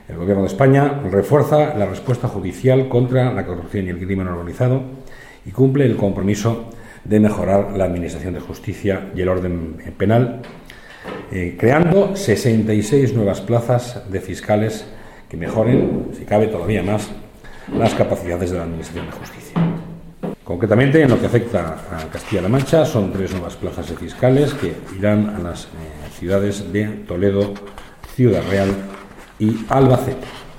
El Gobierno de España refuerza la respuesta judicial contra la corrupción y el crimen organizado y cumple el compromiso de mejorar la administración de justicia y el orden penal, creando 66 nuevas plazas de fiscales que mejoren, si cabe todavía más, las capacidades de la administración de justicia. Concretamente, en lo que afecta a Castilla-La Mancha, son 3 nuevas plazas de fiscales que irán a las ciudades de Toledo, Ciudad Real y Albacete.